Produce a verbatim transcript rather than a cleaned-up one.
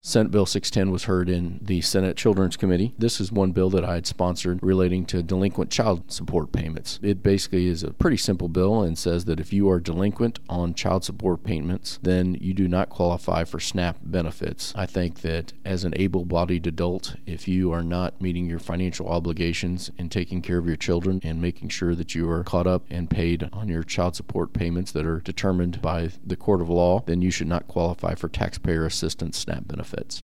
Senate Bill six ten was heard in the Senate Children's Committee. This is one bill that I had sponsored relating to delinquent child support payments. It basically is a pretty simple bill and says that if you are delinquent on child support payments, then you do not qualify for SNAP benefits. I think that as an able-bodied adult, if you are not meeting your financial obligations and taking care of your children and making sure that you are caught up and paid on your child support payments that are determined by the court of law, then you should not qualify for taxpayer assistance SNAP benefits.